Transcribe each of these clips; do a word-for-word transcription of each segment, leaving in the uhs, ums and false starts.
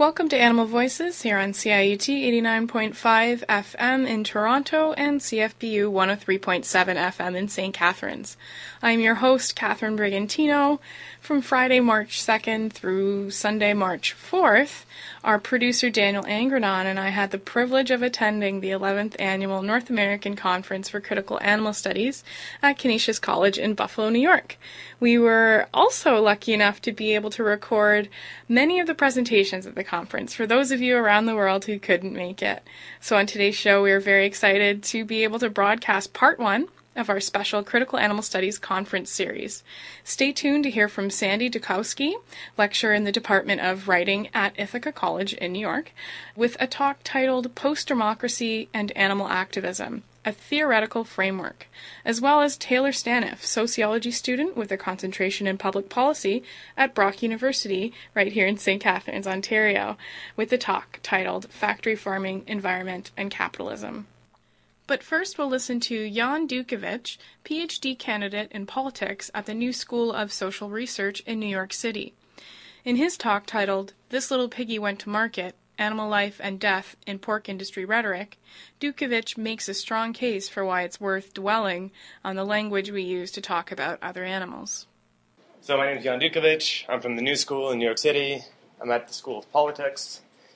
Welcome to Animal Voices here on C I U T eighty-nine point five F M in Toronto and C F P U one oh three point seven F M in Saint Catharines. I'm your host, Catherine Brigantino. From Friday, March second through Sunday, March fourth, our producer Daniel Angranon and I had the privilege of attending the eleventh Annual North American Conference for Critical Animal Studies at Canisius College in Buffalo, New York. We were also lucky enough to be able to record many of the presentations at the conference for those of you around the world who couldn't make it. So on today's show, we are very excited to be able to broadcast part one of our special Critical Animal Studies conference series. Stay tuned to hear from Sandy Dukowski, lecturer in the Department of Writing at Ithaca College in New York, with a talk titled Post-Democracy and Animal Activism, a Theoretical Framework, as well as Taylor Staniff, sociology student with a concentration in public policy at Brock University, right here in Saint Catharines, Ontario, with a talk titled Factory Farming, Environment, and Capitalism. But first we'll listen to Jan Dukovic, P H D candidate in politics at the New School of Social Research in New York City. In his talk titled This Little Piggy Went to Market, Animal Life and Death in Pork Industry Rhetoric, Dukovic makes a strong case for why it's worth dwelling on the language we use to talk about other animals. So my name is Jan Dukovic. I'm from the New School in New York City. I'm at the School of Politics.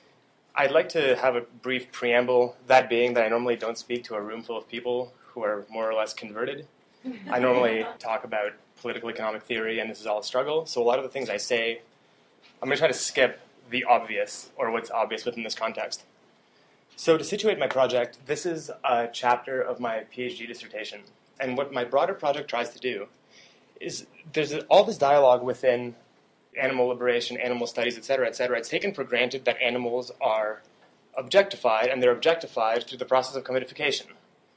I'd like to have a brief preamble, that being that I normally don't speak to a room full of people who are more or less converted. I normally talk about political economic theory, and this is all a struggle. So a lot of the things I say, I'm going to try to skip the obvious, or what's obvious within this context. So to situate my project, this is a chapter of my PhD dissertation. And what my broader project tries to do is there's all this dialogue within animal liberation, animal studies, et cetera, et cetera. It's taken for granted that animals are objectified, and they're objectified through the process of commodification.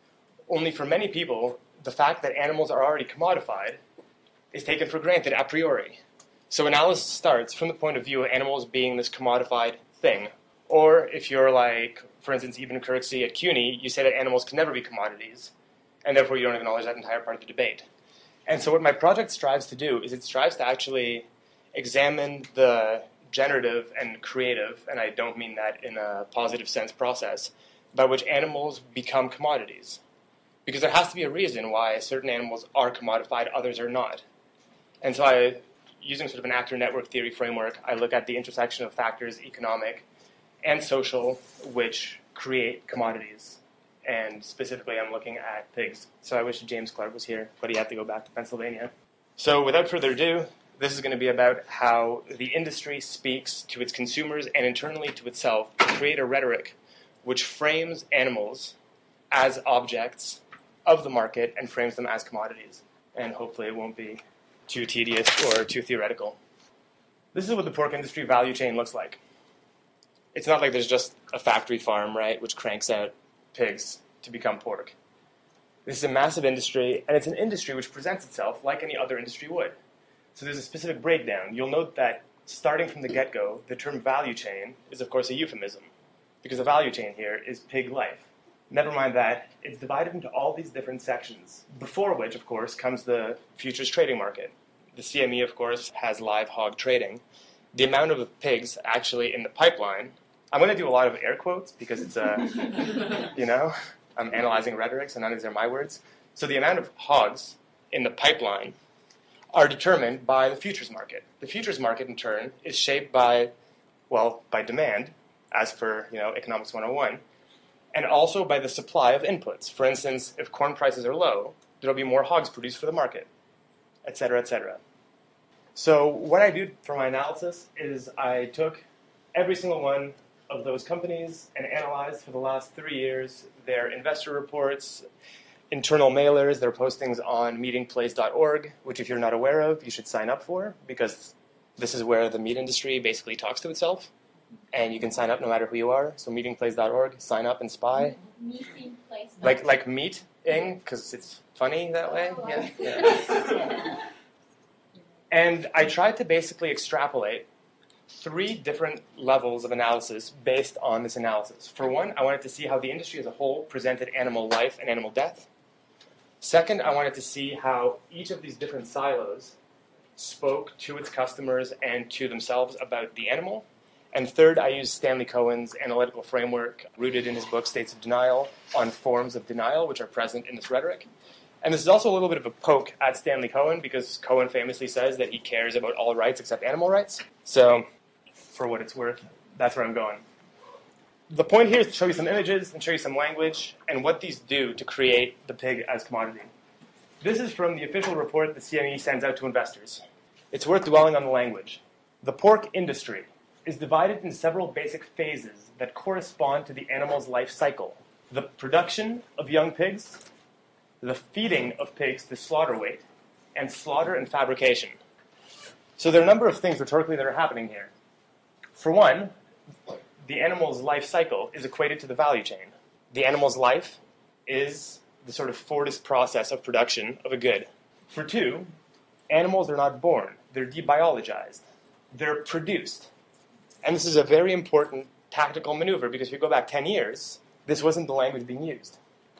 Only for many people, the fact that animals are already commodified is taken for granted a priori. So analysis starts from the point of view of animals being this commodified thing. Or if you're like, for instance, Ibn Kurksi at CUNY, you say that animals can never be commodities, and therefore you don't acknowledge that entire part of the debate. And so what my project strives to do is it strives to actually examine the generative and creative, and I don't mean that in a positive sense, process, by which animals become commodities. Because there has to be a reason why certain animals are commodified, others are not. And so I, using sort of an actor network theory framework, I look at the intersection of factors, economic and social, which create commodities. And specifically, I'm looking at pigs. So I wish James Clark was here, but he had to go back to Pennsylvania. So without further ado, this is going to be about how the industry speaks to its consumers and internally to itself to create a rhetoric which frames animals as objects of the market and frames them as commodities. And hopefully it won't be too tedious or too theoretical. This is what the pork industry value chain looks like. It's not like there's just a factory farm, right, which cranks out pigs to become pork. This is a massive industry, and it's an industry which presents itself like any other industry would. So there's a specific breakdown. You'll note that starting from the get-go, the term value chain is, of course, a euphemism, because the value chain here is pig life. Never mind that, it's divided into all these different sections, before which, of course, comes the futures trading market. The C M E, of course, has live hog trading. The amount of pigs actually in the pipeline, I'm going to do a lot of air quotes because it's a, you know, I'm analyzing rhetoric, so none of these are my words. So the amount of hogs in the pipeline are determined by the futures market. The futures market, in turn, is shaped by, well, by demand, as per, you know, Economics one oh one, and also by the supply of inputs. For instance, if corn prices are low, there will be more hogs produced for the market, et cetera, et cetera. So what I do for my analysis is I took every single one of those companies and analyzed for the last three years their investor reports, internal mailers, their postings on meeting place dot org, which if you're not aware of, you should sign up for, because this is where the meat industry basically talks to itself, and you can sign up no matter who you are. So meeting place dot org, sign up and spy. Meeting place. Like like meat-ing, because it's funny that way. Oh, Yeah. yeah. And I tried to basically extrapolate three different levels of analysis based on this analysis. For one, I wanted to see how the industry as a whole presented animal life and animal death. Second, I wanted to see how each of these different silos spoke to its customers and to themselves about the animal. And third, I use Stanley Cohen's analytical framework rooted in his book States of Denial on forms of denial, which are present in this rhetoric. And this is also a little bit of a poke at Stanley Cohen, because Cohen famously says that he cares about all rights except animal rights. So, for what it's worth, that's where I'm going. The point here is to show you some images and show you some language and what these do to create the pig as commodity. This is from the official report the C M E sends out to investors. It's worth dwelling on the language. The pork industry is divided into several basic phases that correspond to the animal's life cycle. The production of young pigs, the feeding of pigs to slaughter weight, and slaughter and fabrication. So there are a number of things rhetorically that are happening here. For one, the animal's life cycle is equated to the value chain. The animal's life is the sort of Fordist process of production of a good. For two, animals are not born. They're debiologized. They're produced. And this is a very important tactical maneuver, because if you go back ten years, this wasn't the language being used.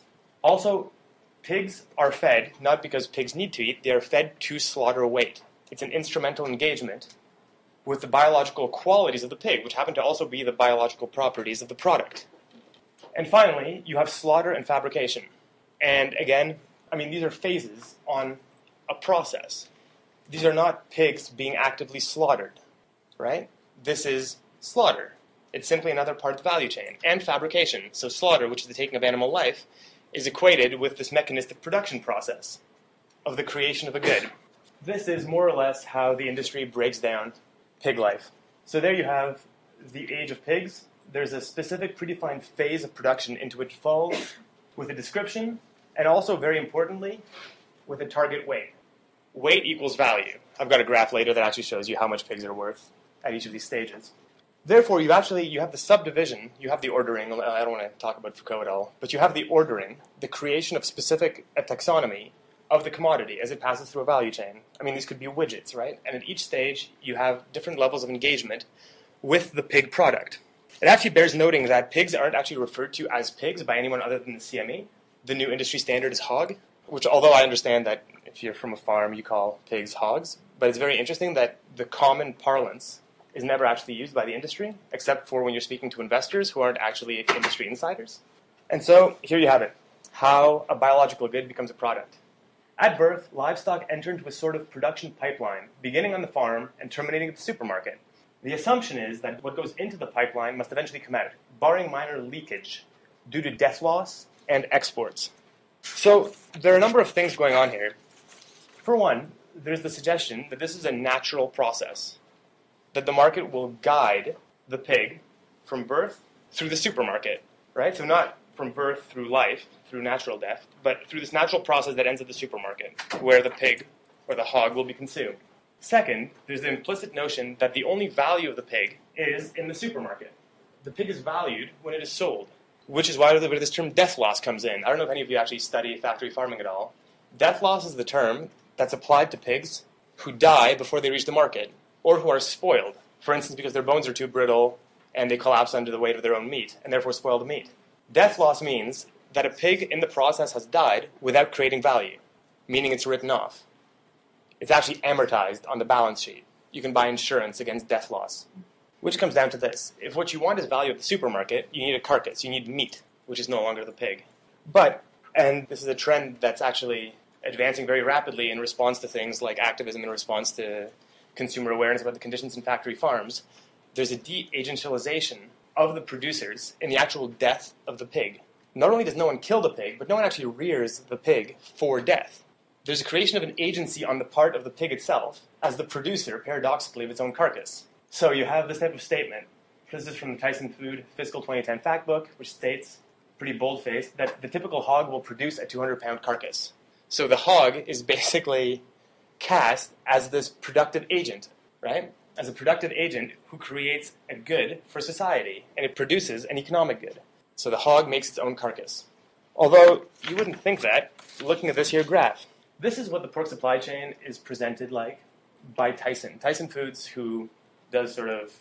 Also, pigs are fed not because pigs need to eat, they are fed to slaughter weight. It's an instrumental engagement with the biological qualities of the pig, which happen to also be the biological properties of the product. And finally, you have slaughter and fabrication. And again, I mean, these are phases on a process. These are not pigs being actively slaughtered, right? This is slaughter. It's simply another part of the value chain. And fabrication. So slaughter, which is the taking of animal life, is equated with this mechanistic production process of the creation of a good. This is more or less how the industry breaks down pig life. So there you have the age of pigs. There's a specific predefined phase of production into which it falls, with a description, and also, very importantly, with a target weight. Weight equals value. I've got a graph later that actually shows you how much pigs are worth at each of these stages. Therefore, you actually, you have the subdivision, you have the ordering, I don't want to talk about Foucault at all, but you have the ordering, the creation of specific a taxonomy of the commodity as it passes through a value chain. I mean, these could be widgets, right? And at each stage, you have different levels of engagement with the pig product. It actually bears noting that pigs aren't actually referred to as pigs by anyone other than the C M E. The new industry standard is hog, which, although I understand that if you're from a farm, you call pigs hogs, but it's very interesting that the common parlance is never actually used by the industry, except for when you're speaking to investors who aren't actually industry insiders. And so, here you have it, how a biological good becomes a product. At birth, livestock enter into a sort of production pipeline, beginning on the farm and terminating at the supermarket. The assumption is that what goes into the pipeline must eventually come out, barring minor leakage due to death loss and exports. So, there are a number of things going on here. For one, there's the suggestion that this is a natural process, that the market will guide the pig from birth through the supermarket, right? So not from birth through life, through natural death, but through this natural process that ends at the supermarket, where the pig or the hog will be consumed. Second, there's the implicit notion that the only value of the pig is in the supermarket. The pig is valued when it is sold, which is why this term death loss comes in. I don't know if any of you actually study factory farming at all. Death loss is the term that's applied to pigs who die before they reach the market, or who are spoiled, for instance, because their bones are too brittle and they collapse under the weight of their own meat, and therefore spoil the meat. Death loss means that a pig in the process has died without creating value, meaning it's written off. It's actually amortized on the balance sheet. You can buy insurance against death loss, which comes down to this. If what you want is value at the supermarket, you need a carcass, you need meat, which is no longer the pig. But, and this is a trend that's actually advancing very rapidly in response to things like activism, in response to consumer awareness about the conditions in factory farms, there's a de-agentialization of the producers in the actual death of the pig. Not only does no one kill the pig, but no one actually rears the pig for death. There's a creation of an agency on the part of the pig itself as the producer, paradoxically, of its own carcass. So you have this type of statement. This is from the Tyson Food Fiscal twenty ten Fact Book, which states, pretty bold-faced, that the typical hog will produce a two hundred pound carcass. So the hog is basically cast as this productive agent, right? As a productive agent who creates a good for society, and it produces an economic good. So the hog makes its own carcass. Although, you wouldn't think that, looking at this here graph. This is what the pork supply chain is presented like by Tyson. Tyson Foods, who does sort of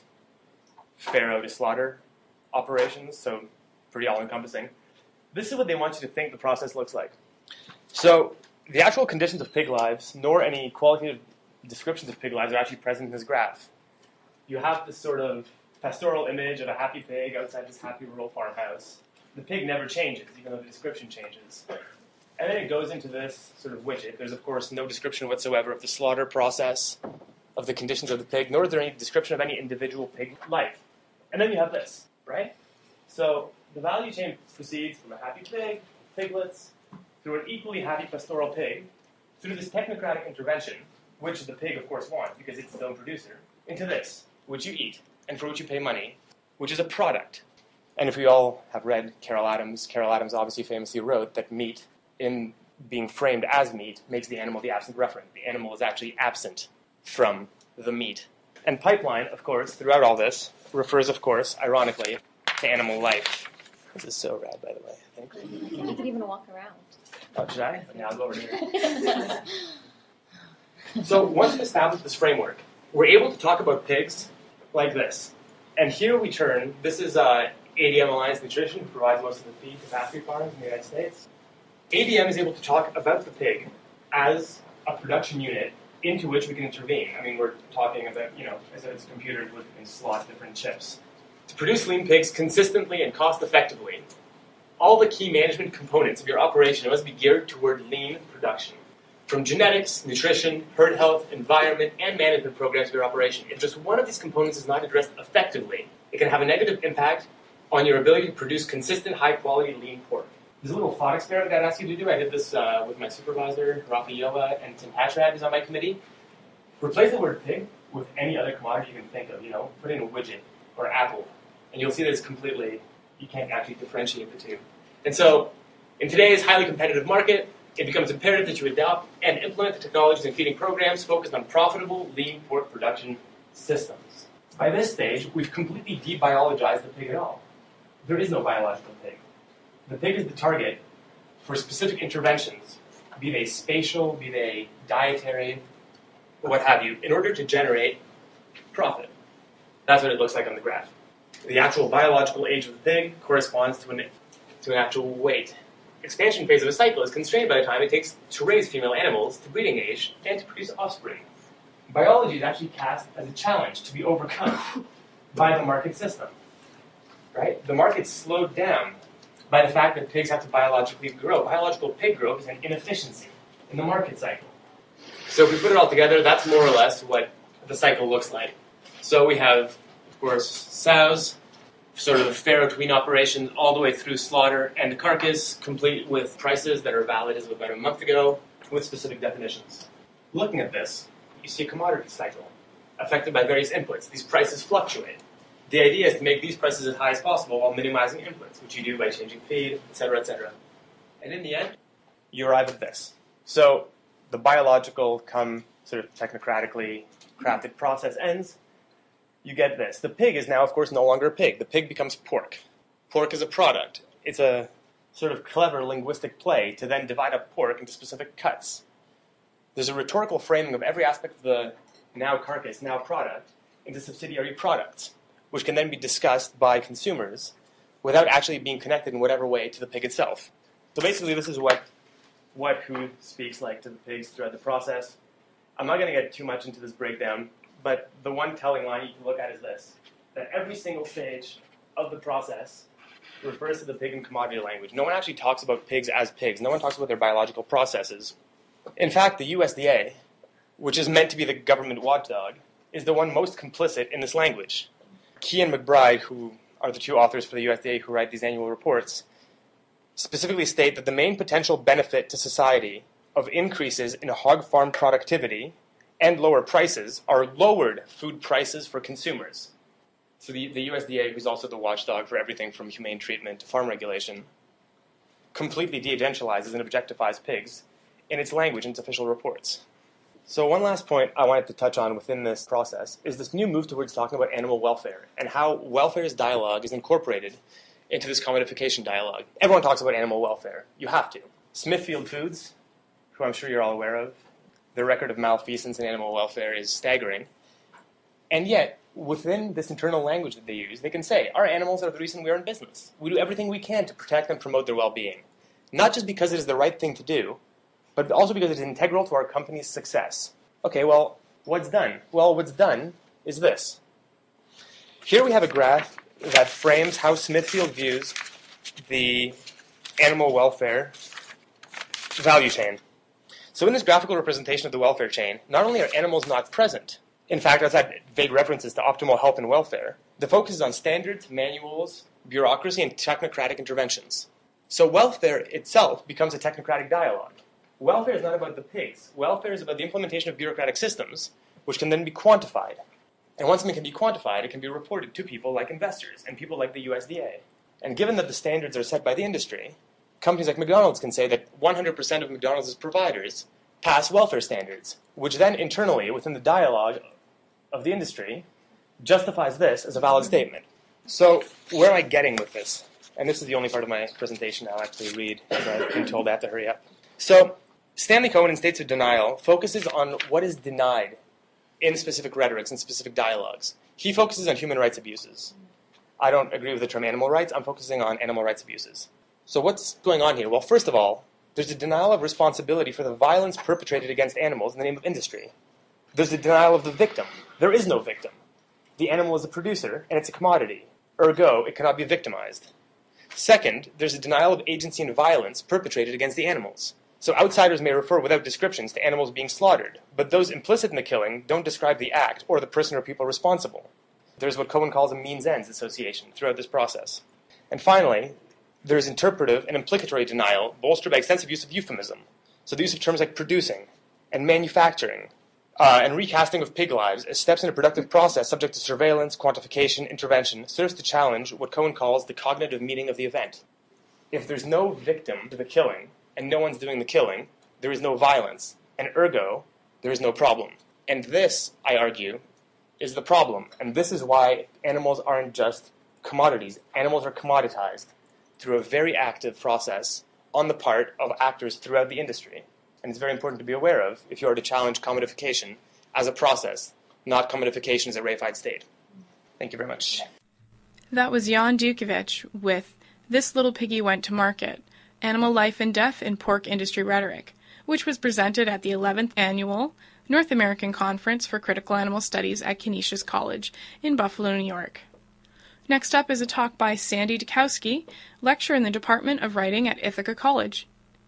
farrow to slaughter operations, so pretty all-encompassing. This is what they want you to think the process looks like. So, the actual conditions of pig lives, nor any qualitative descriptions of pig lives, are actually present in this graph. You have this sort of pastoral image of a happy pig outside this happy rural farmhouse. The pig never changes, even though the description changes. And then it goes into this sort of widget. There's, of course, no description whatsoever of the slaughter process, of the conditions of the pig, nor is there any description of any individual pig life. And then you have this, right? So the value chain proceeds from a happy pig, piglets, through an equally happy pastoral pig, through this technocratic intervention, which the pig, of course, wants because it's its own producer, into this, which you eat, and for which you pay money, which is a product. And if we all have read Carol Adams, Carol Adams obviously famously wrote that meat, in being framed as meat, makes the animal the absent referent. The animal is actually absent from the meat. And pipeline, of course, throughout all this, refers, of course, ironically, to animal life. This is so rad, by the way, I think. You can even walk around. Oh, should I? Yeah, I'll go over here. So once we establish this framework, we're able to talk about pigs like this. And here we turn, this is uh, A D M Alliance Nutrition, who provides most of the feed to factory farms in the United States. A D M is able to talk about the pig as a production unit into which we can intervene. I mean, we're talking about, you know, as if it's a computer where we can slot different chips. To produce lean pigs consistently and cost-effectively, all the key management components of your operation must be geared toward lean production. From genetics, nutrition, herd health, environment, and management programs of your operation. If just one of these components is not addressed effectively, it can have a negative impact on your ability to produce consistent, high-quality lean pork. There's a little thought experiment that I'd ask you to do. I did this uh, with my supervisor, Rafaela, and Tim Patrad, who's on my committee. Replace the word pig with any other commodity you can think of. You know, put in a widget or apple, and you'll see that it's completely, you can't actually differentiate the two. And so, in today's highly competitive market, it becomes imperative that you adopt and implement the technologies and feeding programs focused on profitable lean pork production systems. By this stage, we've completely debiologized the pig at all. There is no biological pig. The pig is the target for specific interventions, be they spatial, be they dietary, or what have you, in order to generate profit. That's what it looks like on the graph. The actual biological age of the pig corresponds to an, to an actual weight. Expansion phase of a cycle is constrained by the time it takes to raise female animals to breeding age and to produce offspring. Biology is actually cast as a challenge to be overcome by the market system. Right? The market's slowed down by the fact that pigs have to biologically grow. Biological pig growth is an inefficiency in the market cycle. So if we put it all together, that's more or less what the cycle looks like. So we have, of course, sows, sort of the farrow-tween operation all the way through slaughter and the carcass, complete with prices that are valid as of about a month ago, with specific definitions. Looking at this, you see a commodity cycle affected by various inputs. These prices fluctuate. The idea is to make these prices as high as possible while minimizing inputs, which you do by changing feed, et cetera, et cetera. And in the end, you arrive at this. So the biological, come sort of technocratically crafted process ends. You get this. The pig is now, of course, no longer a pig. The pig becomes pork. Pork is a product. It's a sort of clever linguistic play to then divide up pork into specific cuts. There's a rhetorical framing of every aspect of the now carcass, now product, into subsidiary products, which can then be discussed by consumers without actually being connected in whatever way to the pig itself. So basically, this is what what who speaks like to the pigs throughout the process. I'm not going to get too much into this breakdown, but the one telling line you can look at is this, that every single stage of the process refers to the pig in commodity language. No one actually talks about pigs as pigs. No one talks about their biological processes. In fact, the U S D A, which is meant to be the government watchdog, is the one most complicit in this language. Key and McBride, who are the two authors for the U S D A who write these annual reports, specifically state that the main potential benefit to society of increases in hog farm productivity and lower prices are lowered food prices for consumers. So the, the U S D A, who's also the watchdog for everything from humane treatment to farm regulation, completely de-agentializes and objectifies pigs in its language in its official reports. So one last point I wanted to touch on within this process is this new move towards talking about animal welfare and how welfare's dialogue is incorporated into this commodification dialogue. Everyone talks about animal welfare. You have to. Smithfield Foods, who I'm sure you're all aware of, their record of malfeasance in animal welfare is staggering. And yet, within this internal language that they use, they can say, our animals are the reason we are in business. We do everything we can to protect and promote their well-being. Not just because it is the right thing to do, but also because it is integral to our company's success. Okay, well, what's done? Well, what's done is this. Here we have a graph that frames how Smithfield views the animal welfare value chain. So in this graphical representation of the welfare chain, not only are animals not present, in fact, outside vague references to optimal health and welfare, the focus is on standards, manuals, bureaucracy, and technocratic interventions. So welfare itself becomes a technocratic dialogue. Welfare is not about the pigs. Welfare is about the implementation of bureaucratic systems, which can then be quantified. And once something can be quantified, it can be reported to people like investors and people like the U S D A. And given that the standards are set by the industry, companies like McDonald's can say that one hundred percent of McDonald's providers pass welfare standards, which then internally, within the dialogue of the industry, justifies this as a valid statement. So where am I getting with this? And this is the only part of my presentation I'll actually read, as I've been told I have to hurry up. So Stanley Cohen in States of Denial focuses on what is denied in specific rhetorics and specific dialogues. He focuses on human rights abuses. I don't agree with the term animal rights. I'm focusing on animal rights abuses. So what's going on here? Well, first of all, there's a denial of responsibility for the violence perpetrated against animals in the name of industry. There's a denial of the victim. There is no victim. The animal is a producer, and it's a commodity. Ergo, it cannot be victimized. Second, there's a denial of agency and violence perpetrated against the animals. So outsiders may refer without descriptions to animals being slaughtered, but those implicit in the killing don't describe the act or the person or people responsible. There's what Cohen calls a means-ends association throughout this process. And finally, there's interpretive and implicatory denial bolstered by extensive use of euphemism. So the use of terms like producing and manufacturing uh, and recasting of pig lives as steps in a productive process subject to surveillance, quantification, intervention serves to challenge what Cohen calls the cognitive meaning of the event. If there's no victim to the killing, and no one's doing the killing, there is no violence, and ergo, there is no problem. And this, I argue, is the problem. And this is why animals aren't just commodities. Animals are commoditized through a very active process on the part of actors throughout the industry. And it's very important to be aware of if you are to challenge commodification as a process, not commodification as a reified state. Thank you very much. That was Jan Dukovic with This Little Piggy Went to Market, Animal Life and Death in Pork Industry Rhetoric, which was presented at the eleventh Annual North American Conference for Critical Animal Studies at Canisius College in Buffalo, New York. Next up is a talk by Sandy Dukowski, lecturer in the Department of Writing at Ithaca College.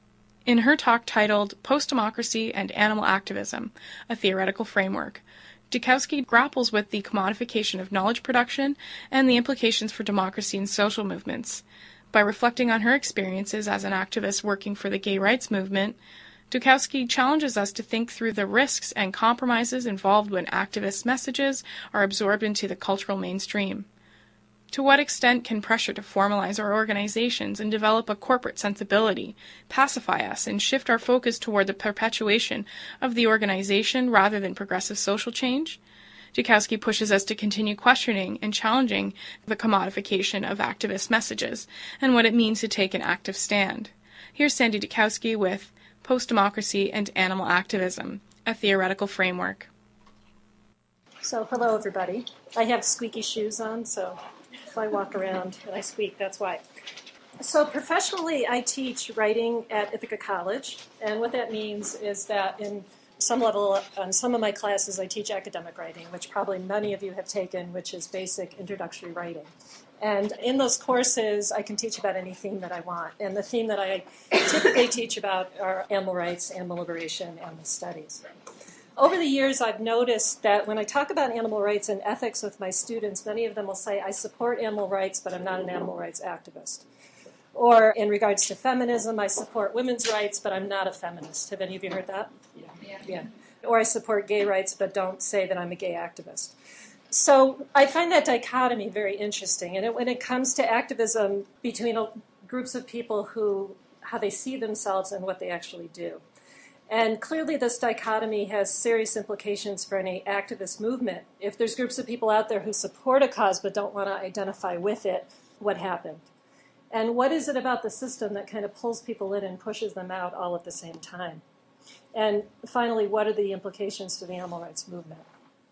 In her talk titled Post-Democracy and Animal Activism, a Theoretical Framework, Dukowski grapples with the commodification of knowledge production and the implications for democracy and social movements. By reflecting on her experiences as an activist working for the gay rights movement, Dukowski challenges us to think through the risks and compromises involved when activist messages are absorbed into the cultural mainstream. To what extent can pressure to formalize our organizations and develop a corporate sensibility pacify us and shift our focus toward the perpetuation of the organization rather than progressive social change? Dukowski pushes us to continue questioning and challenging the commodification of activist messages and what it means to take an active stand. Here's Sandy Dukowski with Post-Democracy and Animal Activism, a Theoretical Framework. So, hello everybody. I have squeaky shoes on, so if I walk around and I squeak, that's why. So professionally, I teach writing at Ithaca College, and what that means is that in some level, on some of my classes, I teach academic writing, which probably many of you have taken, which is basic introductory writing. And in those courses, I can teach about any theme that I want. And the theme that I typically teach about are animal rights, animal liberation, animal studies. Over the years, I've noticed that when I talk about animal rights and ethics with my students, many of them will say, I support animal rights, but I'm not an animal rights activist. Or in regards to feminism, I support women's rights, but I'm not a feminist. Have any of you heard that? Yeah. Yeah. Or I support gay rights, but don't say that I'm a gay activist. So I find that dichotomy very interesting. And it, when it comes to activism between groups of people who, how they see themselves and what they actually do. And clearly this dichotomy has serious implications for any activist movement. If there's groups of people out there who support a cause but don't want to identify with it, what happened? And what is it about the system that kind of pulls people in and pushes them out all at the same time? And finally, what are the implications to the animal rights movement?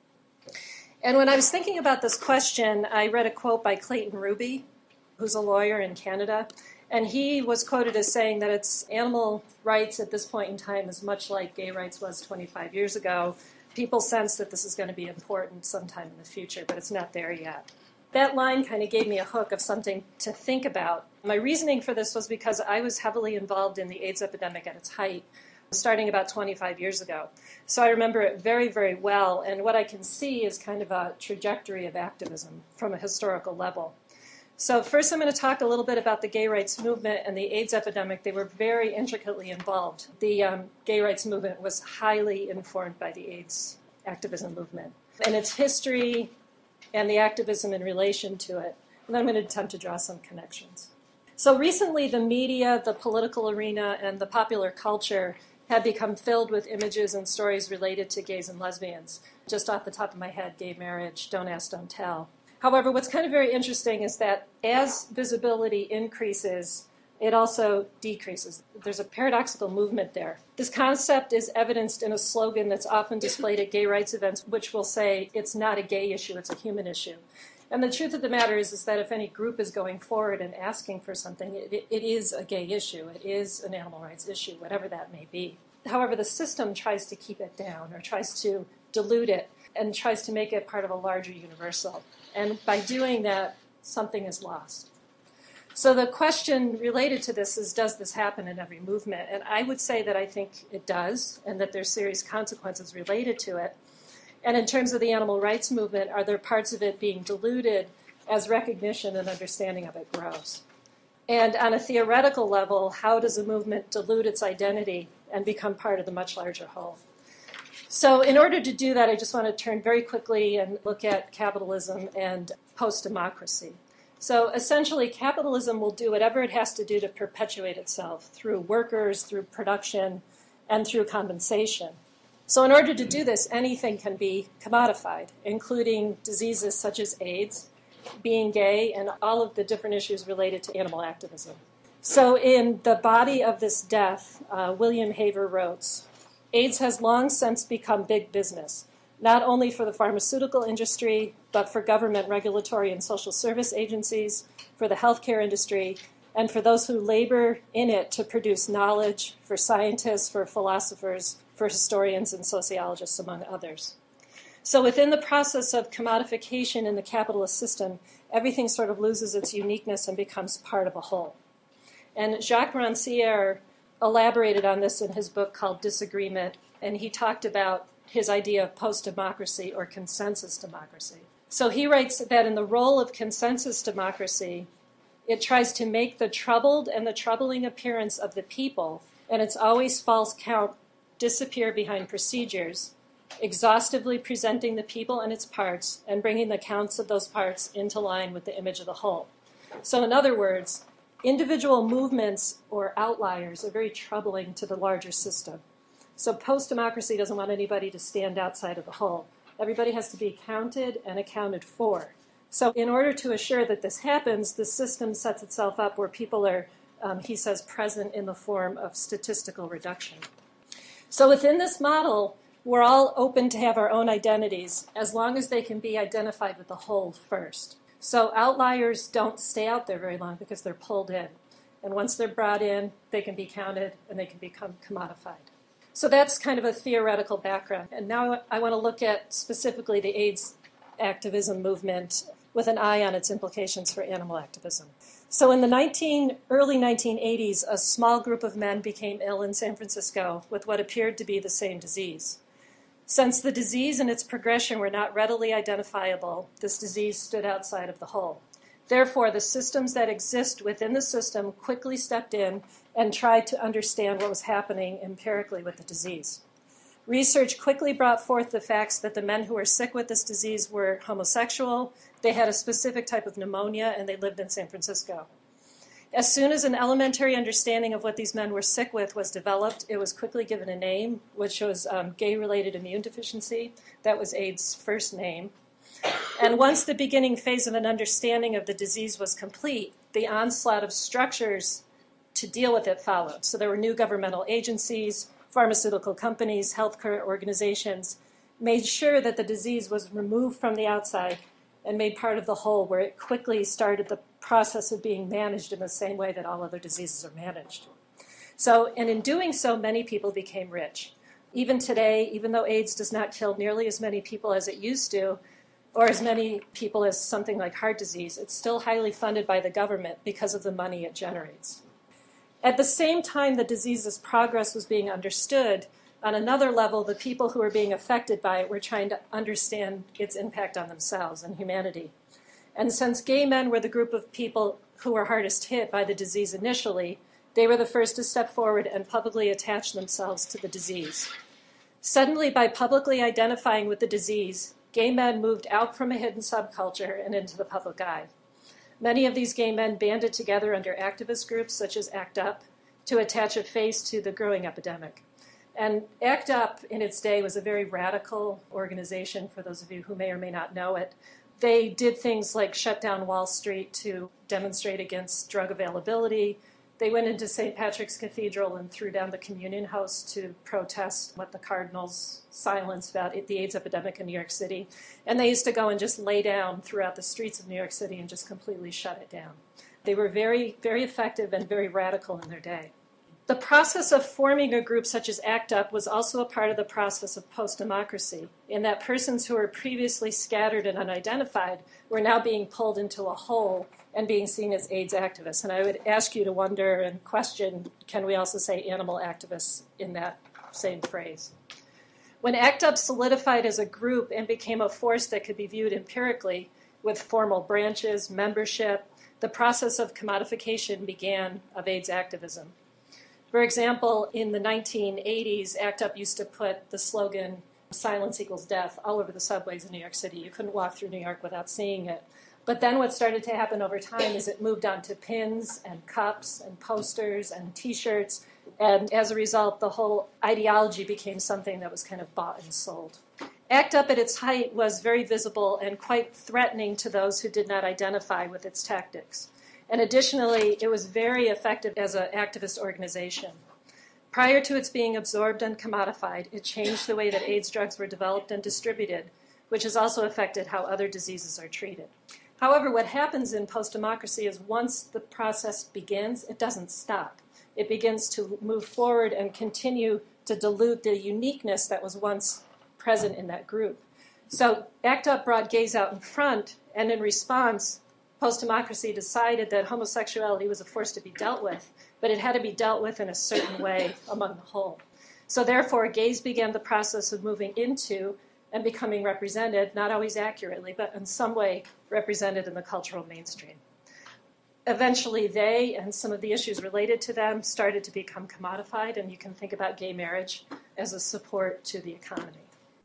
And when I was thinking about this question, I read a quote by Clayton Ruby, who's a lawyer in Canada. And he was quoted as saying that it's animal rights at this point in time is much like gay rights was twenty-five years ago. People sense that this is going to be important sometime in the future, but it's not there yet. that line kind of gave me a hook of something to think about. My reasoning for this was because I was heavily involved in the AIDS epidemic at its height, starting about twenty-five years ago. So I remember it very, very well, and what I can see is kind of a trajectory of activism from a historical level. So first I'm going to talk a little bit about the gay rights movement and the AIDS epidemic. They were very intricately involved. The um, gay rights movement was highly informed by the AIDS activism movement and its history and the activism in relation to it. And then I'm going to attempt to draw some connections. So recently the media, the political arena, and the popular culture have become filled with images and stories related to gays and lesbians. Just off the top of my head, gay marriage, don't ask, don't tell. However, what's kind of very interesting is that as visibility increases, it also decreases. There's a paradoxical movement there. This concept is evidenced in a slogan that's often displayed at gay rights events, which will say, it's not a gay issue, it's a human issue. And the truth of the matter is, is that if any group is going forward and asking for something, it, it is a gay issue. It is an animal rights issue, whatever that may be. However, the system tries to keep it down or tries to dilute it and tries to make it part of a larger universal. And by doing that, something is lost. So the question related to this is, does this happen in every movement? And I would say that I think it does, and that there's serious consequences related to it. And in terms of the animal rights movement, are there parts of it being diluted as recognition and understanding of it grows? And on a theoretical level, how does a movement dilute its identity and become part of the much larger whole? So in order to do that, I just want to turn very quickly and look at capitalism and post-democracy. So essentially, capitalism will do whatever it has to do to perpetuate itself through workers, through production, and through compensation. So in order to do this, anything can be commodified, including diseases such as AIDS, being gay, and all of the different issues related to animal activism. So in The Body of This Death, uh, William Haver wrote, AIDS has long since become big business, not only for the pharmaceutical industry, but for government regulatory and social service agencies, for the healthcare industry, and for those who labor in it to produce knowledge, for scientists, for philosophers, for historians and sociologists, among others. So within the process of commodification in the capitalist system, everything sort of loses its uniqueness and becomes part of a whole. And Jacques Rancière elaborated on this in his book called Disagreement, and he talked about his idea of post-democracy or consensus democracy. So he writes that in the role of consensus democracy, it tries to make the troubled and the troubling appearance of the people, and its always false count, disappear behind procedures, exhaustively presenting the people and its parts and bringing the counts of those parts into line with the image of the whole. So in other words, individual movements or outliers are very troubling to the larger system. So post-democracy doesn't want anybody to stand outside of the whole. Everybody has to be counted and accounted for. So in order to assure that this happens, the system sets itself up where people are, um, he says, present in the form of statistical reduction. So within this model, we're all open to have our own identities as long as they can be identified with the whole first. So outliers don't stay out there very long because they're pulled in. And once they're brought in, they can be counted and they can become commodified. So that's kind of a theoretical background. And now I want to look at specifically the AIDS activism movement with an eye on its implications for animal activism. So in the nineteen, early nineteen eighties, a small group of men became ill in San Francisco with what appeared to be the same disease. Since the disease and its progression were not readily identifiable, this disease stood outside of the whole. Therefore, the systems that exist within the system quickly stepped in and tried to understand what was happening empirically with the disease. Research quickly brought forth the facts that the men who were sick with this disease were homosexual, they had a specific type of pneumonia, and they lived in San Francisco. As soon as an elementary understanding of what these men were sick with was developed, it was quickly given a name, which was um, gay-related immune deficiency. That was AIDS' first name. And once the beginning phase of an understanding of the disease was complete, the onslaught of structures to deal with it followed. So there were new governmental agencies, pharmaceutical companies, healthcare organizations, made sure that the disease was removed from the outside and made part of the whole, where it quickly started the process of being managed in the same way that all other diseases are managed. So, and in doing so, many people became rich. Even today, even though AIDS does not kill nearly as many people as it used to, or as many people as something like heart disease, it's still highly funded by the government because of the money it generates. At the same time the disease's progress was being understood, on another level, the people who were being affected by it were trying to understand its impact on themselves and humanity. And since gay men were the group of people who were hardest hit by the disease initially, they were the first to step forward and publicly attach themselves to the disease. Suddenly, by publicly identifying with the disease, gay men moved out from a hidden subculture and into the public eye. Many of these gay men banded together under activist groups such as ACT UP to attach a face to the growing epidemic. And ACT UP in its day was a very radical organization, for those of you who may or may not know it. They did things like shut down Wall Street to demonstrate against drug availability. They went into Saint Patrick's Cathedral and threw down the communion house to protest what the cardinals silenced about the AIDS epidemic in New York City. And they used to go and just lay down throughout the streets of New York City and just completely shut it down. They were very, very effective and very radical in their day. The process of forming a group such as ACT UP was also a part of the process of post-democracy, in that persons who were previously scattered and unidentified were now being pulled into a whole and being seen as AIDS activists. And I would ask you to wonder and question, can we also say animal activists in that same phrase? When ACT UP solidified as a group and became a force that could be viewed empirically with formal branches, membership, the process of commodification began of AIDS activism. For example, in the nineteen eighties, ACT UP used to put the slogan, "Silence equals death," all over the subways in New York City. You couldn't walk through New York without seeing it. But then what started to happen over time is it moved on to pins and cups and posters and T-shirts. And as a result, the whole ideology became something that was kind of bought and sold. ACT UP at its height was very visible and quite threatening to those who did not identify with its tactics. And additionally, it was very effective as an activist organization. Prior to its being absorbed and commodified, it changed the way that AIDS drugs were developed and distributed, which has also affected how other diseases are treated. However, what happens in post-democracy is once the process begins, it doesn't stop. It begins to move forward and continue to dilute the uniqueness that was once present in that group. So ACT UP brought gays out in front, and in response, post-democracy decided that homosexuality was a force to be dealt with, but it had to be dealt with in a certain way among the whole. So therefore, gays began the process of moving into and becoming represented, not always accurately, but in some way represented in the cultural mainstream. Eventually, they and some of the issues related to them started to become commodified, and you can think about gay marriage as a support to the economy.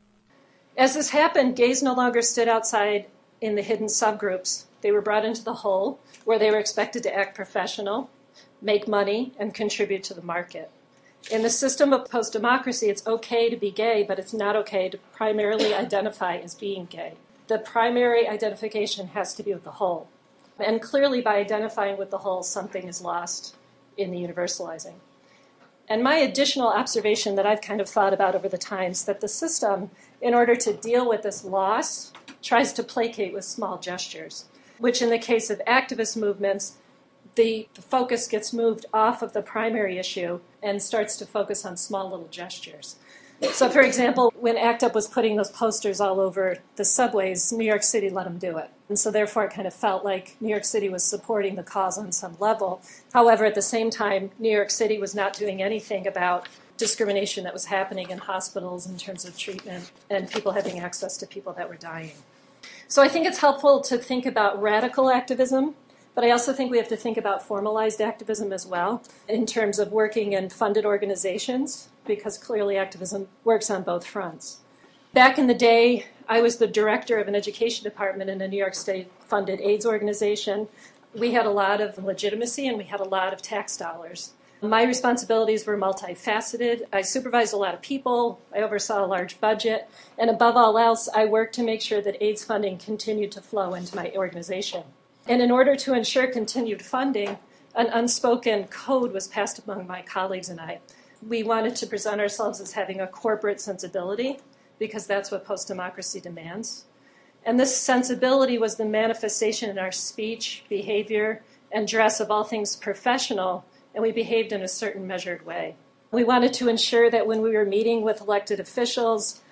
As this happened, gays no longer stood outside in the hidden subgroups. They were brought into the whole, where they were expected to act professional, make money, and contribute to the market. In the system of post-democracy, it's okay to be gay, but it's not okay to primarily identify as being gay. The primary identification has to be with the whole. And clearly, by identifying with the whole, something is lost in the universalizing. And my additional observation that I've kind of thought about over the times, that the system, in order to deal with this loss, tries to placate with small gestures, which in the case of activist movements, the focus gets moved off of the primary issue and starts to focus on small little gestures. So, for example, when ACT UP was putting those posters all over the subways, New York City let them do it. And so therefore it kind of felt like New York City was supporting the cause on some level. However, at the same time, New York City was not doing anything about discrimination that was happening in hospitals in terms of treatment and people having access to people that were dying. So I think it's helpful to think about radical activism, but I also think we have to think about formalized activism as well in terms of working in funded organizations, because clearly activism works on both fronts. Back in the day, I was the director of an education department in a New York State-funded AIDS organization. We had a lot of legitimacy and we had a lot of tax dollars. My responsibilities were multifaceted. I supervised a lot of people. I oversaw a large budget. And above all else, I worked to make sure that AIDS funding continued to flow into my organization. And in order to ensure continued funding, an unspoken code was passed among my colleagues and I. We wanted to present ourselves as having a corporate sensibility, because that's what post-democracy demands. And this sensibility was the manifestation in our speech, behavior, and dress of all things professional, and we behaved in a certain measured way. We wanted to ensure that when we were meeting with elected officials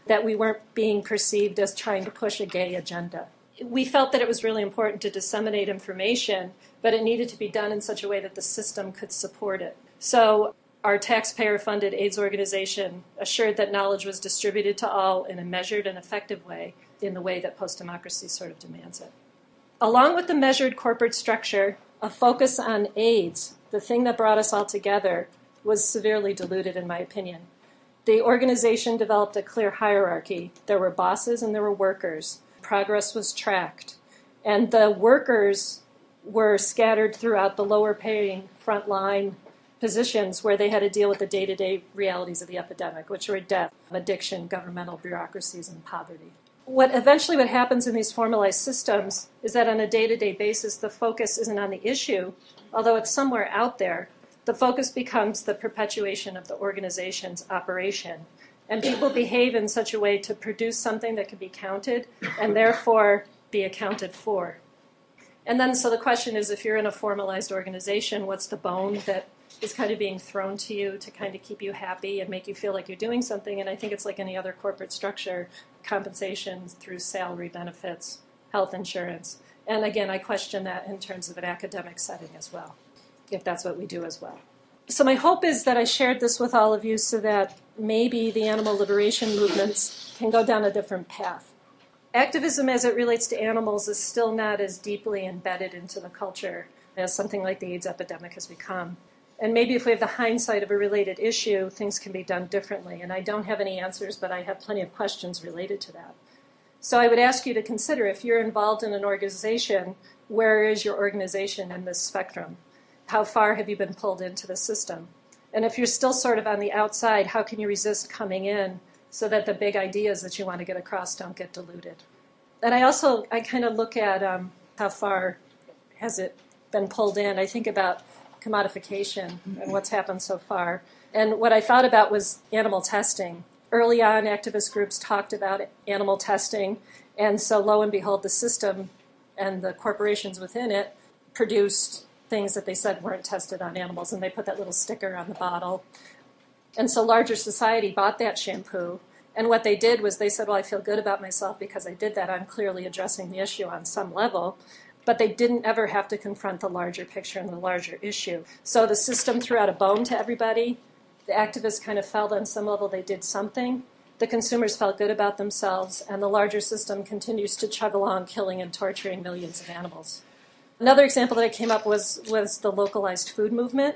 that we weren't being perceived as trying to push a gay agenda. We felt that it was really important to disseminate information, but it needed to be done in such a way that the system could support it. So our taxpayer-funded AIDS organization assured that knowledge was distributed to all in a measured and effective way, in the way that post-democracy sort of demands it. Along with the measured corporate structure, a focus on AIDS, the thing that brought us all together, was severely diluted, in my opinion. The organization developed a clear hierarchy. There were bosses and there were workers. Progress was tracked. And the workers were scattered throughout the lower-paying frontline positions where they had to deal with the day-to-day realities of the epidemic, which were death, addiction, governmental bureaucracies, and poverty. What eventually what happens in these formalized systems is that on a day-to-day basis, the focus isn't on the issue, although it's somewhere out there. The focus becomes the perpetuation of the organization's operation. And people behave in such a way to produce something that can be counted and therefore be accounted for. And then so the question is, if you're in a formalized organization, what's the bone that is kind of being thrown to you to kind of keep you happy and make you feel like you're doing something? And I think it's like any other corporate structure, compensation through salary, benefits, health insurance. And again, I question that in terms of an academic setting as well, if that's what we do as well. So my hope is that I shared this with all of you so that maybe the animal liberation movements can go down a different path. Activism as it relates to animals is still not as deeply embedded into the culture as something like the AIDS epidemic has become. And maybe if we have the hindsight of a related issue, things can be done differently. And I don't have any answers, but I have plenty of questions related to that. So I would ask you to consider, if you're involved in an organization, where is your organization in this spectrum? How far have you been pulled into the system? And if you're still sort of on the outside, how can you resist coming in so that the big ideas that you want to get across don't get diluted? And I also, I kind of look at um, how far has it been pulled in. I think about commodification and what's happened so far. And what I thought about was animal testing. Early on, activist groups talked about animal testing, and so lo and behold, the system and the corporations within it produced things that they said weren't tested on animals, and they put that little sticker on the bottle. And so larger society bought that shampoo, and what they did was they said, well, I feel good about myself because I did that. I'm clearly addressing the issue on some level. But they didn't ever have to confront the larger picture and the larger issue. So the system threw out a bone to everybody. The activists kind of felt on some level they did something. The consumers felt good about themselves, and the larger system continues to chug along, killing and torturing millions of animals. Another example that I came up was, was the localized food movement.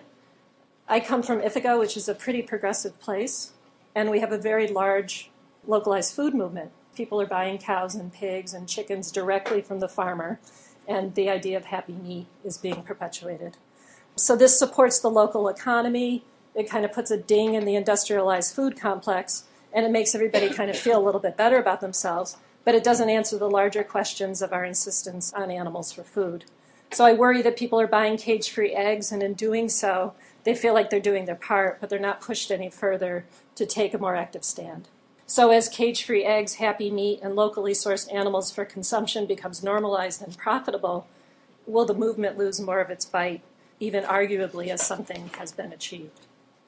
I come from Ithaca, which is a pretty progressive place, and we have a very large localized food movement. People are buying cows and pigs and chickens directly from the farmer, and the idea of happy meat is being perpetuated. So this supports the local economy. It kind of puts a ding in the industrialized food complex, and it makes everybody kind of feel a little bit better about themselves, but it doesn't answer the larger questions of our insistence on animals for food. So I worry that people are buying cage-free eggs, and in doing so, they feel like they're doing their part, but they're not pushed any further to take a more active stand. So as cage-free eggs, happy meat, and locally sourced animals for consumption becomes normalized and profitable, will the movement lose more of its bite, even arguably as something has been achieved?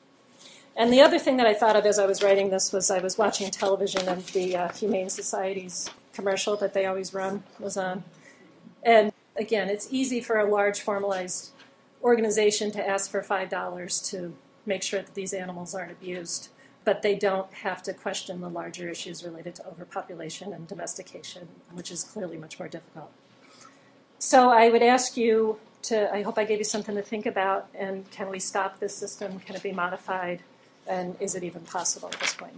And the other thing that I thought of as I was writing this was I was watching television, and the uh, Humane Society's commercial that they always run was on. And again, it's easy for a large formalized organization to ask for five dollars to make sure that these animals aren't abused, but they don't have to question the larger issues related to overpopulation and domestication, which is clearly much more difficult. So I would ask you to, I hope I gave you something to think about, and can we stop this system? Can it be modified? And is it even possible at this point?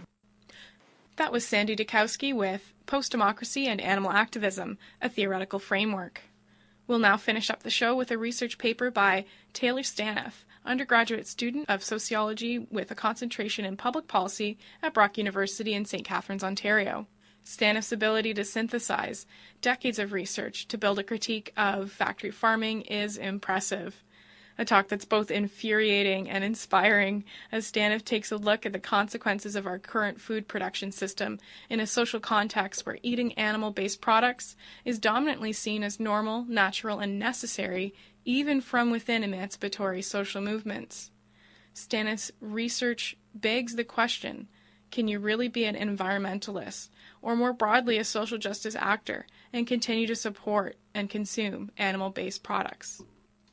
That was Sandy Dukowski with Post-Democracy and Animal Activism, a Theoretical Framework. We'll now finish up the show with a research paper by Taylor Staniff, undergraduate student of sociology with a concentration in public policy at Brock University in Saint Catharines, Ontario. Staniff's ability to synthesize decades of research to build a critique of factory farming is impressive. A talk that's both infuriating and inspiring as Staniff takes a look at the consequences of our current food production system in a social context where eating animal-based products is dominantly seen as normal, natural, and necessary, even from within emancipatory social movements. Staniff's research begs the question, can you really be an environmentalist, or more broadly a social justice actor, and continue to support and consume animal-based products?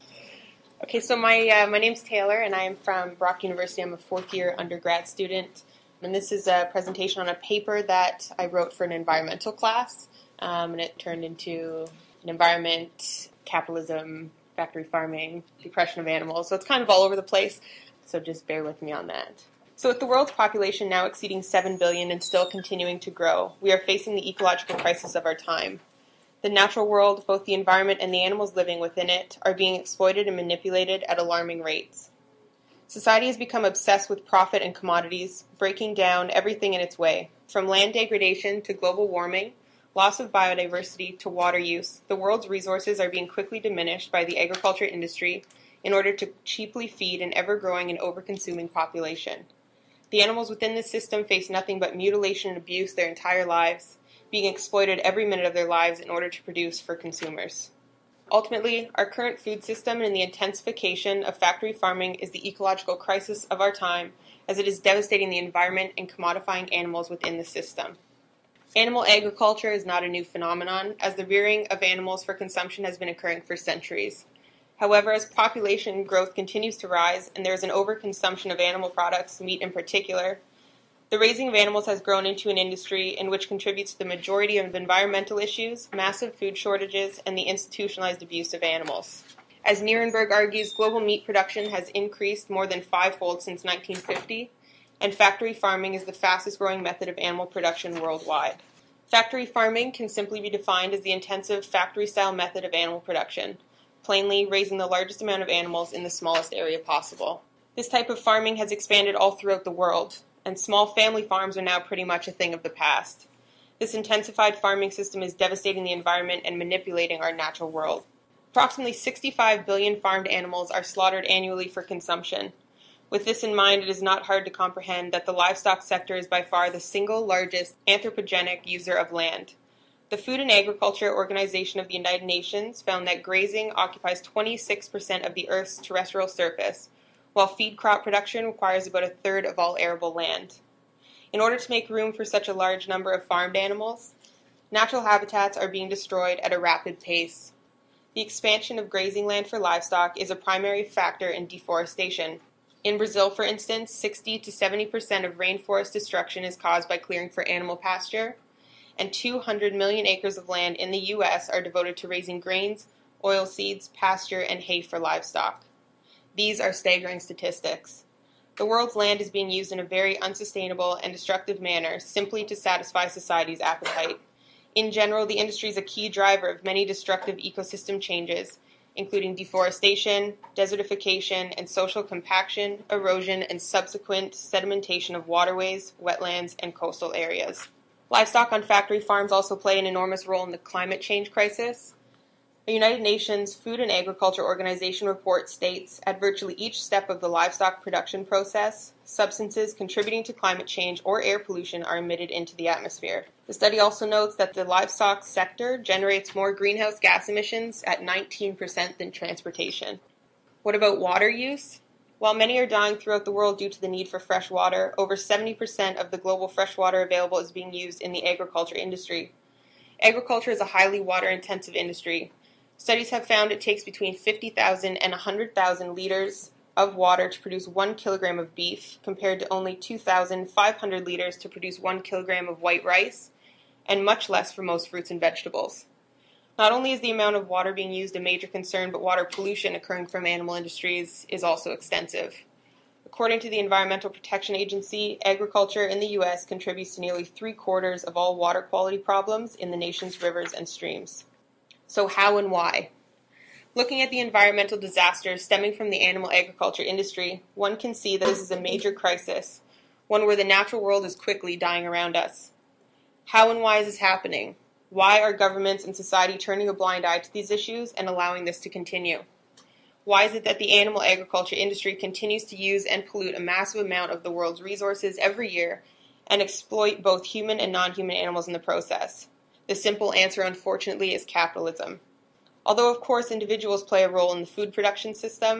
Okay, so my uh, my name's Taylor, and I am from Brock University. I'm a fourth-year undergrad student, and this is a presentation on a paper that I wrote for an environmental class, um, and it turned into an environment, capitalism, factory farming, depression of animals. So it's kind of all over the place, so just bear with me on that. So with the world's population now exceeding seven billion and still continuing to grow, we are facing the ecological crisis of our time. The natural world, both the environment and the animals living within it, are being exploited and manipulated at alarming rates. Society has become obsessed with profit and commodities, breaking down everything in its way. From land degradation to global warming, loss of biodiversity to water use, the world's resources are being quickly diminished by the agriculture industry in order to cheaply feed an ever-growing and over-consuming population. The animals within this system face nothing but mutilation and abuse their entire lives, being exploited every minute of their lives in order to produce for consumers. Ultimately, our current food system and the intensification of factory farming is the ecological crisis of our time, as it is devastating the environment and commodifying animals within the system. Animal agriculture is not a new phenomenon, as the rearing of animals for consumption has been occurring for centuries. However, as population growth continues to rise and there is an overconsumption of animal products, meat in particular, the raising of animals has grown into an industry in which contributes to the majority of environmental issues, massive food shortages, and the institutionalized abuse of animals. As Nierenberg argues, global meat production has increased more than fivefold since nineteen fifty, and factory farming is the fastest growing method of animal production worldwide. Factory farming can simply be defined as the intensive factory-style method of animal production, plainly raising the largest amount of animals in the smallest area possible. This type of farming has expanded all throughout the world, and small family farms are now pretty much a thing of the past. This intensified farming system is devastating the environment and manipulating our natural world. Approximately sixty-five billion farmed animals are slaughtered annually for consumption. With this in mind, it is not hard to comprehend that the livestock sector is by far the single largest anthropogenic user of land. The Food and Agriculture Organization of the United Nations found that grazing occupies twenty-six percent of the Earth's terrestrial surface, while feed crop production requires about a third of all arable land. In order to make room for such a large number of farmed animals, natural habitats are being destroyed at a rapid pace. The expansion of grazing land for livestock is a primary factor in deforestation. In Brazil, for instance, sixty to seventy percent of rainforest destruction is caused by clearing for animal pasture, and two hundred million acres of land in the U S are devoted to raising grains, oilseeds, pasture, and hay for livestock. These are staggering statistics. The world's land is being used in a very unsustainable and destructive manner simply to satisfy society's appetite. In general, the industry is a key driver of many destructive ecosystem changes, including deforestation, desertification, and social compaction, erosion, and subsequent sedimentation of waterways, wetlands, and coastal areas. Livestock on factory farms also play an enormous role in the climate change crisis. The United Nations Food and Agriculture Organization report states, at virtually each step of the livestock production process, substances contributing to climate change or air pollution are emitted into the atmosphere. The study also notes that the livestock sector generates more greenhouse gas emissions at nineteen percent than transportation. What about water use? While many are dying throughout the world due to the need for fresh water, over seventy percent of the global fresh water available is being used in the agriculture industry. Agriculture is a highly water-intensive industry. Studies have found it takes between fifty thousand and one hundred thousand liters of water to produce one kilogram of beef, compared to only two thousand five hundred liters to produce one kilogram of white rice, and much less for most fruits and vegetables. Not only is the amount of water being used a major concern, but water pollution occurring from animal industries is also extensive. According to the Environmental Protection Agency, agriculture in the U S contributes to nearly three-quarters of all water quality problems in the nation's rivers and streams. So how and why? Looking at the environmental disasters stemming from the animal agriculture industry, one can see that this is a major crisis, one where the natural world is quickly dying around us. How and why is this happening? Why are governments and society turning a blind eye to these issues and allowing this to continue? Why is it that the animal agriculture industry continues to use and pollute a massive amount of the world's resources every year and exploit both human and non-human animals in the process? The simple answer, unfortunately, is capitalism. Although, of course, individuals play a role in the food production system,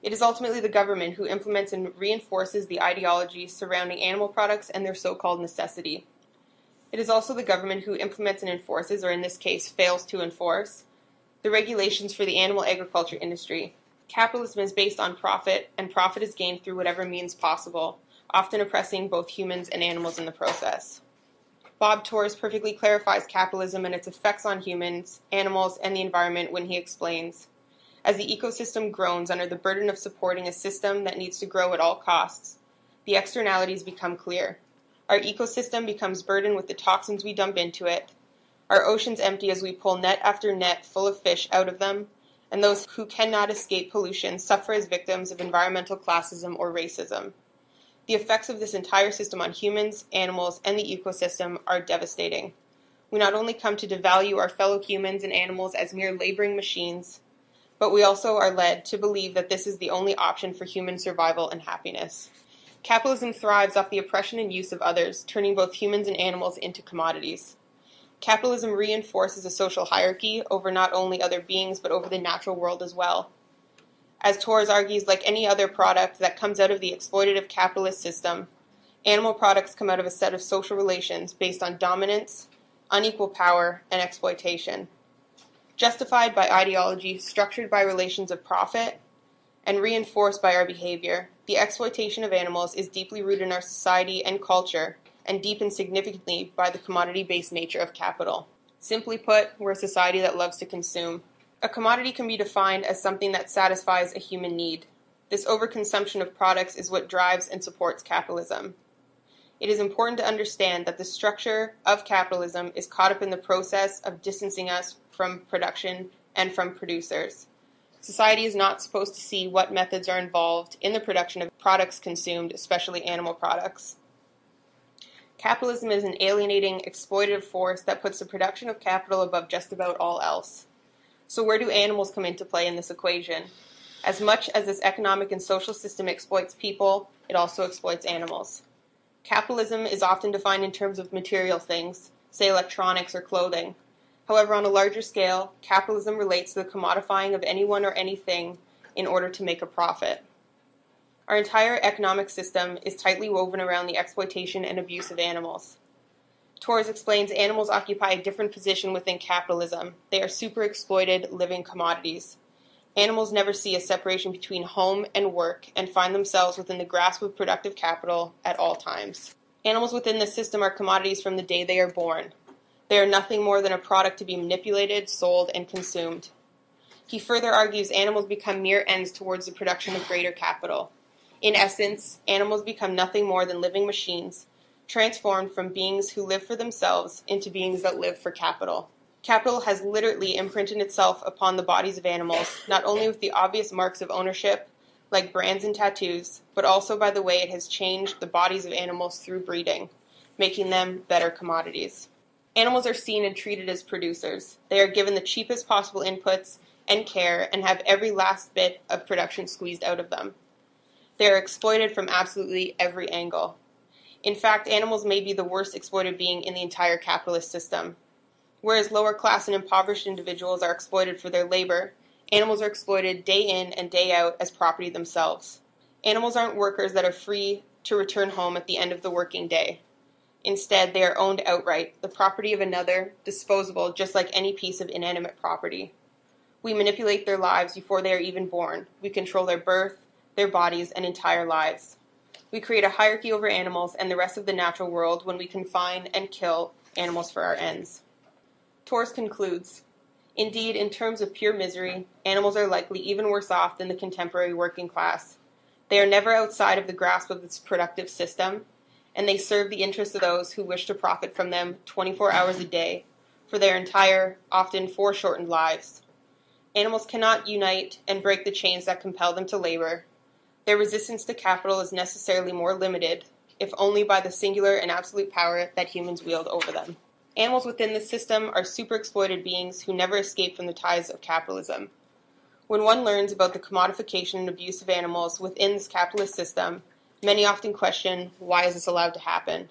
It is ultimately the government who implements and reinforces the ideology surrounding animal products and their so-called necessity. It is also the government who implements and enforces, or in this case, fails to enforce, the regulations for the animal agriculture industry. Capitalism is based on profit, and profit is gained through whatever means possible, often oppressing both humans and animals in the process. Bob Torres perfectly clarifies capitalism and its effects on humans, animals, and the environment when he explains, as the ecosystem groans under the burden of supporting a system that needs to grow at all costs, the externalities become clear. Our ecosystem becomes burdened with the toxins we dump into it. Our oceans empty as we pull net after net full of fish out of them, and those who cannot escape pollution suffer as victims of environmental classism or racism. The effects of this entire system on humans, animals, and the ecosystem are devastating. We not only come to devalue our fellow humans and animals as mere laboring machines, but we also are led to believe that this is the only option for human survival and happiness. Capitalism thrives off the oppression and use of others, turning both humans and animals into commodities. Capitalism reinforces a social hierarchy over not only other beings but over the natural world as well. As Torres argues, like any other product that comes out of the exploitative capitalist system, animal products come out of a set of social relations based on dominance, unequal power, and exploitation. Justified by ideology, structured by relations of profit, and reinforced by our behavior, the exploitation of animals is deeply rooted in our society and culture, and deepened significantly by the commodity-based nature of capital. Simply put, we're a society that loves to consume. A commodity can be defined as something that satisfies a human need. This overconsumption of products is what drives and supports capitalism. It is important to understand that the structure of capitalism is caught up in the process of distancing us from production and from producers. Society is not supposed to see what methods are involved in the production of products consumed, especially animal products. Capitalism is an alienating, exploitative force that puts the production of capital above just about all else. So where do animals come into play in this equation? As much as this economic and social system exploits people, it also exploits animals. Capitalism is often defined in terms of material things, say electronics or clothing. However, on a larger scale, capitalism relates to the commodifying of anyone or anything in order to make a profit. Our entire economic system is tightly woven around the exploitation and abuse of animals. Torres explains animals occupy a different position within capitalism. They are super exploited living commodities. Animals never see a separation between home and work and find themselves within the grasp of productive capital at all times. Animals within the system are commodities from the day they are born. They are nothing more than a product to be manipulated, sold, and consumed. He further argues animals become mere ends towards the production of greater capital. In essence, animals become nothing more than living machines, transformed from beings who live for themselves into beings that live for capital. Capital has literally imprinted itself upon the bodies of animals, not only with the obvious marks of ownership, like brands and tattoos, but also by the way it has changed the bodies of animals through breeding, making them better commodities. Animals are seen and treated as producers. They are given the cheapest possible inputs and care and have every last bit of production squeezed out of them. They are exploited from absolutely every angle. In fact, animals may be the worst exploited being in the entire capitalist system. Whereas lower class and impoverished individuals are exploited for their labor, animals are exploited day in and day out as property themselves. Animals aren't workers that are free to return home at the end of the working day. Instead, they are owned outright, the property of another, disposable just like any piece of inanimate property. We manipulate their lives before they are even born. We control their birth, their bodies, and entire lives. We create a hierarchy over animals and the rest of the natural world when we confine and kill animals for our ends. Torres concludes, indeed, in terms of pure misery, animals are likely even worse off than the contemporary working class. They are never outside of the grasp of this productive system, and they serve the interests of those who wish to profit from them twenty-four hours a day for their entire, often foreshortened lives. Animals cannot unite and break the chains that compel them to labor. Their resistance to capital is necessarily more limited, if only by the singular and absolute power that humans wield over them. Animals within this system are super-exploited beings who never escape from the ties of capitalism. When one learns about the commodification and abuse of animals within this capitalist system, many often question, why is this allowed to happen?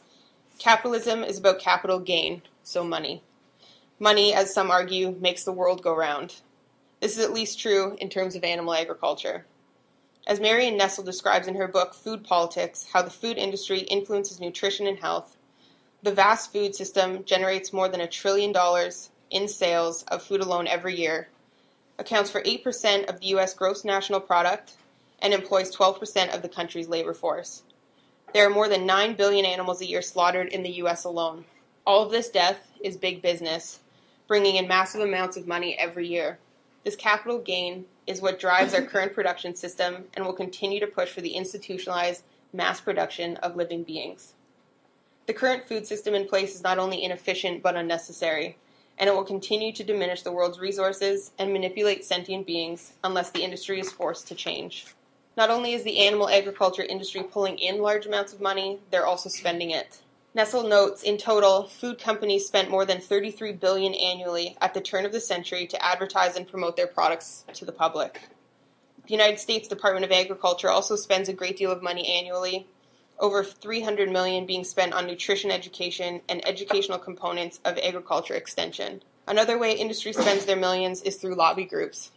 Capitalism is about capital gain, so money. Money, as some argue, makes the world go round. This is at least true in terms of animal agriculture. As Marion Nestle describes in her book Food Politics, How the Food Industry Influences Nutrition and Health, the vast food system generates more than a trillion dollars in sales of food alone every year, accounts for eight percent of the U S gross national product, and employs twelve percent of the country's labor force. There are more than nine billion animals a year slaughtered in the U S alone. All of this death is big business, bringing in massive amounts of money every year. This capital gain is what drives our current production system and will continue to push for the institutionalized mass production of living beings. The current food system in place is not only inefficient but unnecessary, and it will continue to diminish the world's resources and manipulate sentient beings unless the industry is forced to change. Not only is the animal agriculture industry pulling in large amounts of money, they're also spending it. Nestle notes, in total, food companies spent more than thirty-three billion dollars annually at the turn of the century to advertise and promote their products to the public. The United States Department of Agriculture also spends a great deal of money annually, over three hundred million dollars being spent on nutrition education and educational components of agriculture extension. Another way industry spends their millions is through lobby groups.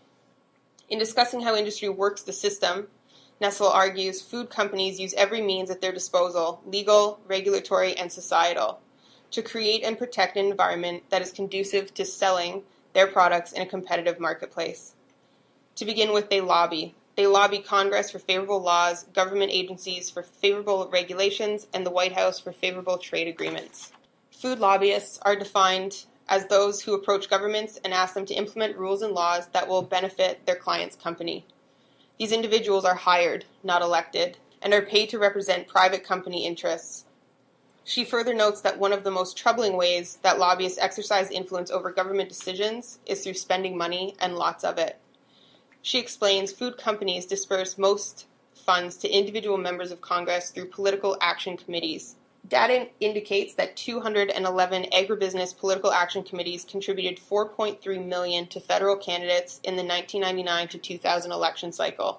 In discussing how industry works the system, Nestle argues food companies use every means at their disposal, legal, regulatory, and societal, to create and protect an environment that is conducive to selling their products in a competitive marketplace. To begin with, they lobby. They lobby Congress for favorable laws, government agencies for favorable regulations, and the White House for favorable trade agreements. Food lobbyists are defined as those who approach governments and ask them to implement rules and laws that will benefit their client's company. These individuals are hired, not elected, and are paid to represent private company interests. She further notes that one of the most troubling ways that lobbyists exercise influence over government decisions is through spending money, and lots of it. She explains food companies disperse most funds to individual members of Congress through political action committees. Data indicates that two hundred eleven agribusiness political action committees contributed four point three million dollars to federal candidates in the nineteen ninety-nine to two thousand election cycle.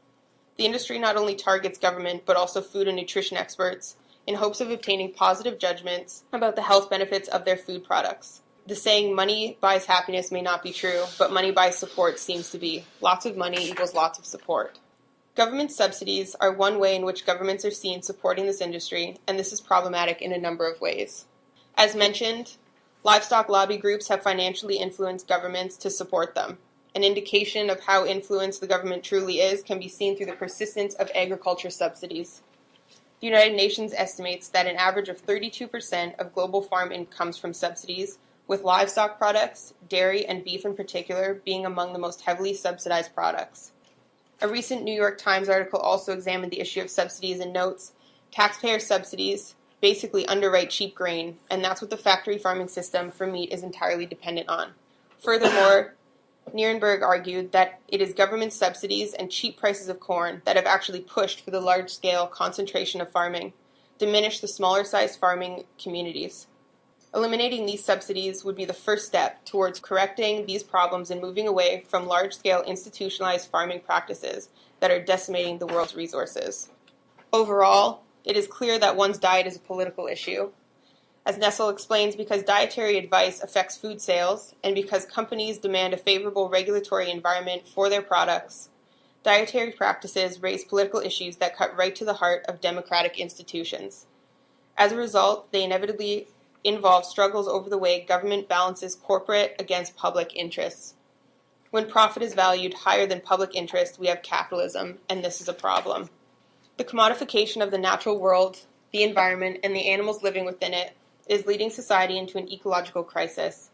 The industry not only targets government but also food and nutrition experts in hopes of obtaining positive judgments about the health benefits of their food products. The saying, money buys happiness, may not be true, but money buys support seems to be. Lots of money equals lots of support. Government subsidies are one way in which governments are seen supporting this industry, and this is problematic in a number of ways. As mentioned, livestock lobby groups have financially influenced governments to support them. An indication of how influenced the government truly is can be seen through the persistence of agriculture subsidies. The United Nations estimates that an average of thirty-two percent of global farm income comes from subsidies, with livestock products, dairy and beef in particular, being among the most heavily subsidized products. A recent New York Times article also examined the issue of subsidies and notes, taxpayer subsidies basically underwrite cheap grain, and that's what the factory farming system for meat is entirely dependent on. Furthermore, Nierenberg argued that it is government subsidies and cheap prices of corn that have actually pushed for the large-scale concentration of farming, diminished the smaller-sized farming communities. Eliminating these subsidies would be the first step towards correcting these problems and moving away from large-scale institutionalized farming practices that are decimating the world's resources. Overall, it is clear that one's diet is a political issue. As Nestle explains, because dietary advice affects food sales and because companies demand a favorable regulatory environment for their products, dietary practices raise political issues that cut right to the heart of democratic institutions. As a result, they inevitably involve struggles over the way government balances corporate against public interests. When profit is valued higher than public interest, we have capitalism, and this is a problem. The commodification of the natural world, the environment, and the animals living within it is leading society into an ecological crisis.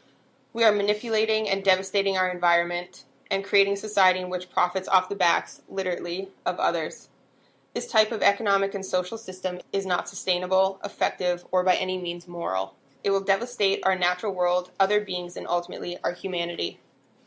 We are manipulating and devastating our environment and creating a society in which profits off the backs, literally, of others. This type of economic and social system is not sustainable, effective, or by any means moral. It will devastate our natural world, other beings, and ultimately our humanity.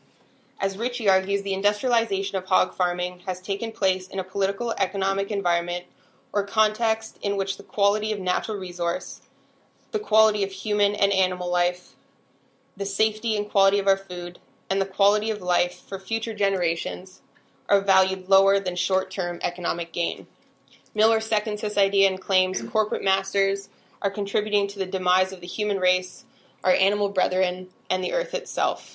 As Ritchie argues, the industrialization of hog farming has taken place in a political economic environment or context in which the quality of natural resource, the quality of human and animal life, the safety and quality of our food, and the quality of life for future generations are valued lower than short-term economic gain. Miller seconds this idea and claims corporate masters are contributing to the demise of the human race, our animal brethren, and the earth itself.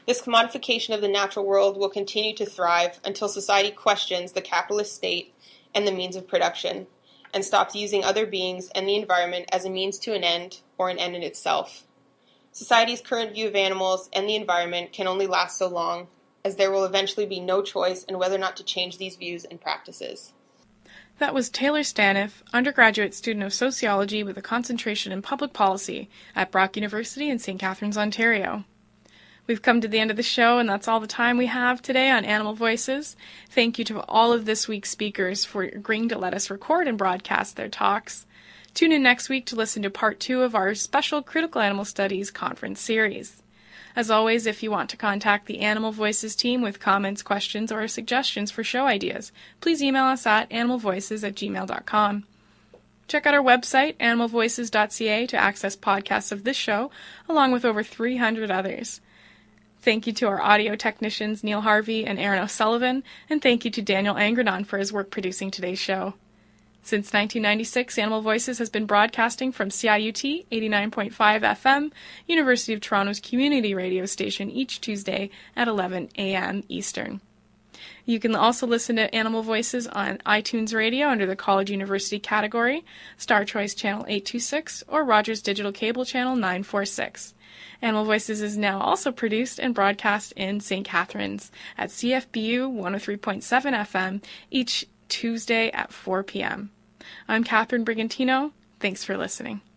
This commodification of the natural world will continue to thrive until society questions the capitalist state and the means of production, and stops using other beings and the environment as a means to an end or an end in itself. Society's current view of animals and the environment can only last so long, as there will eventually be no choice in whether or not to change these views and practices. That was Taylor Staniff, undergraduate student of sociology with a concentration in public policy at Brock University in Saint Catharines, Ontario. We've come to the end of the show, and that's all the time we have today on Animal Voices. Thank you to all of this week's speakers for agreeing to let us record and broadcast their talks. Tune in next week to listen to part two of our special Critical Animal Studies conference series. As always, if you want to contact the Animal Voices team with comments, questions, or suggestions for show ideas, please email us at animalvoices at gmail dot com. Check out our website, animal voices dot c a, to access podcasts of this show, along with over three hundred others. Thank you to our audio technicians, Neil Harvey and Aaron O'Sullivan, and thank you to Daniel Angrenon for his work producing today's show. Since nineteen ninety-six, Animal Voices has been broadcasting from C I U T eighty-nine point five F M, University of Toronto's community radio station, each Tuesday at eleven a.m. Eastern. You can also listen to Animal Voices on iTunes Radio under the College University category, Star Choice Channel eight two six, or Rogers Digital Cable Channel nine forty-six. Animal Voices is now also produced and broadcast in Saint Catharines at C F B U one oh three point seven F M each Tuesday at four p.m. I'm Catherine Brigantino. Thanks for listening.